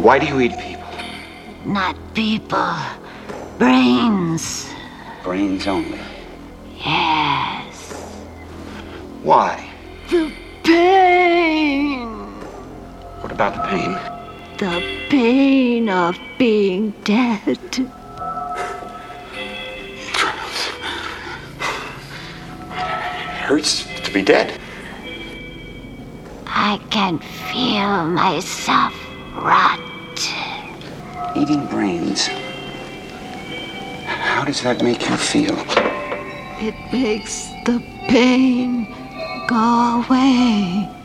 Why do you eat people? Not people. Brains. Brains only. Yes. Why? The pain. What about the pain? The pain of being dead. Hurts to be dead. I can feel myself rot. Eating brains. How does that make you feel? It makes the pain go away.